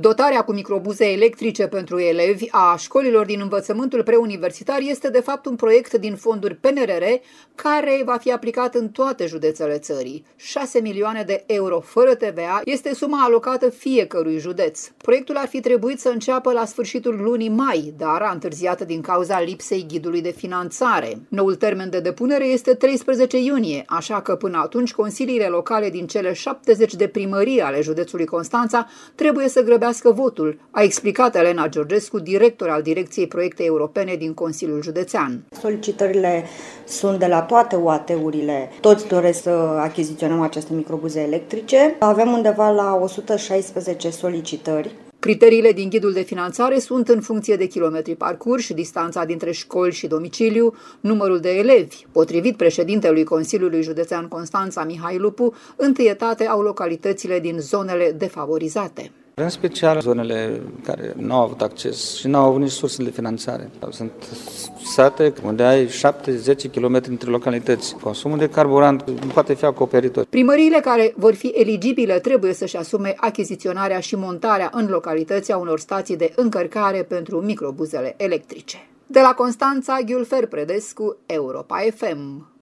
Dotarea cu microbuze electrice pentru elevi a școlilor din învățământul preuniversitar este de fapt un proiect din fonduri PNRR care va fi aplicat în toate județele țării. 6 milioane de euro fără TVA este suma alocată fiecărui județ. Proiectul ar fi trebuit să înceapă la sfârșitul lunii mai, dar a întârziat din cauza lipsei ghidului de finanțare. Noul termen de depunere este 13 iunie, așa că până atunci consiliile locale din cele 70 de primării ale județului Constanța trebuie să grăbească votul, a explicat Elena Georgescu, director al Direcției Proiecte Europene din Consiliul Județean. Solicitările sunt de la toate UAT-urile. Toți doresc să achiziționăm aceste microbuze electrice. Avem undeva la 116 solicitări. Criteriile din ghidul de finanțare sunt în funcție de kilometri parcurși, distanța dintre școli și domiciliu, numărul de elevi. Potrivit președintelui Consiliului Județean Constanța, Mihai Lupu, întâietate au localitățile din zonele defavorizate. În special zonele care nu au avut acces și nu au avut nici sursele de finanțare. Sunt sate unde ai 7-10 km între localități. Consumul de carburant nu poate fi acoperit tot. Primăriile care vor fi eligibile trebuie să-și asume achiziționarea și montarea în localități a unor stații de încărcare pentru microbuzele electrice. De la Constanța, Ghiulfer Predescu, Europa FM.